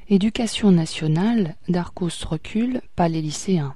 Éducation nationale, Darcos recule, pas les lycéens.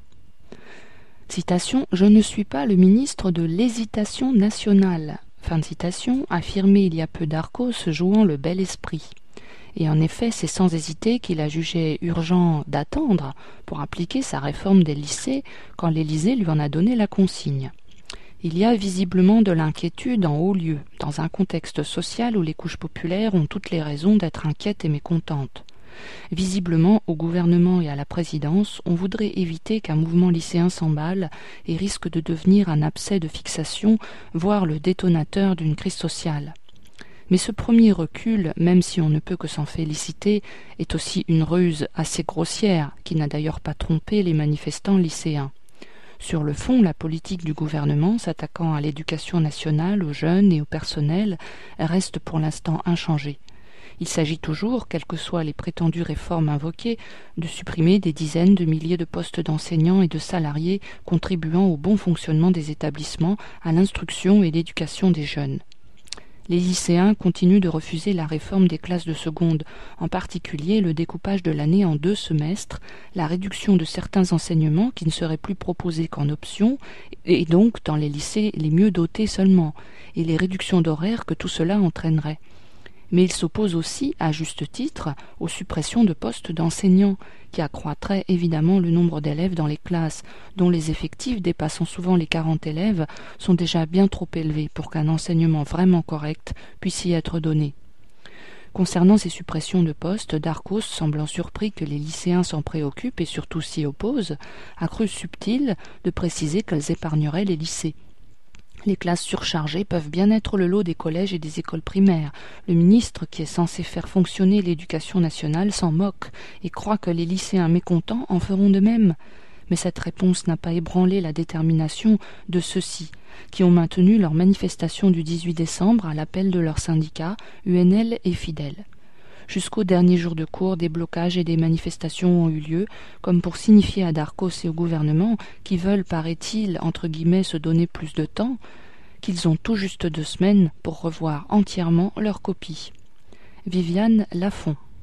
Citation, « Je ne suis pas le ministre de l'hésitation nationale », fin de citation, affirmé il y a peu Darcos jouant le bel esprit. Et en effet, c'est sans hésiter qu'il a jugé urgent d'attendre pour appliquer sa réforme des lycées quand l'Élysée lui en a donné la consigne. Il y a visiblement de l'inquiétude en haut lieu, dans un contexte social où les couches populaires ont toutes les raisons d'être inquiètes et mécontentes. Visiblement, au gouvernement et à la présidence, on voudrait éviter qu'un mouvement lycéen s'emballe et risque de devenir un abcès de fixation, voire le détonateur d'une crise sociale. Mais ce premier recul, même si on ne peut que s'en féliciter, est aussi une ruse assez grossière, qui n'a d'ailleurs pas trompé les manifestants lycéens. Sur le fond, la politique du gouvernement, s'attaquant à l'éducation nationale, aux jeunes et au personnel, reste pour l'instant inchangée. Il s'agit toujours, quelles que soient les prétendues réformes invoquées, de supprimer des dizaines de milliers de postes d'enseignants et de salariés contribuant au bon fonctionnement des établissements, à l'instruction et l'éducation des jeunes. Les lycéens continuent de refuser la réforme des classes de seconde, en particulier le découpage de l'année en 2 semestres, la réduction de certains enseignements qui ne seraient plus proposés qu'en option, et donc dans les lycées les mieux dotés seulement, et les réductions d'horaires que tout cela entraînerait. Mais il s'oppose aussi, à juste titre, aux suppressions de postes d'enseignants, qui accroîtraient évidemment le nombre d'élèves dans les classes, dont les effectifs, dépassant souvent les 40 élèves, sont déjà bien trop élevés pour qu'un enseignement vraiment correct puisse y être donné. Concernant ces suppressions de postes, Darcos, semblant surpris que les lycéens s'en préoccupent et surtout s'y opposent, a cru subtil de préciser qu'elles épargneraient les lycées. Les classes surchargées peuvent bien être le lot des collèges et des écoles primaires. Le ministre, qui est censé faire fonctionner l'éducation nationale, s'en moque et croit que les lycéens mécontents en feront de même. Mais cette réponse n'a pas ébranlé la détermination de ceux-ci, qui ont maintenu leur manifestation du 18 décembre à l'appel de leurs syndicats, UNL et Fidèle. Jusqu'au dernier jour de cours, des blocages et des manifestations ont eu lieu, comme pour signifier à Darcos et au gouvernement, qui veulent, paraît-il, entre guillemets, se donner plus de temps, qu'ils ont tout juste 2 semaines pour revoir entièrement leur copie. Viviane Lafont.